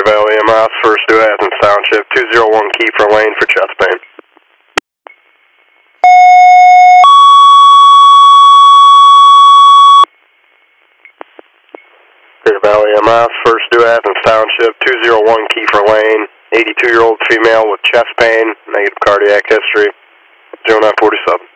Valley EMS, First New Athens Township, 201 Kiefer Lane for chest pain. Greater Valley EMS, First New Athens Township, 201 Kiefer Lane, 82-year-old female with chest pain, negative cardiac history, 0947.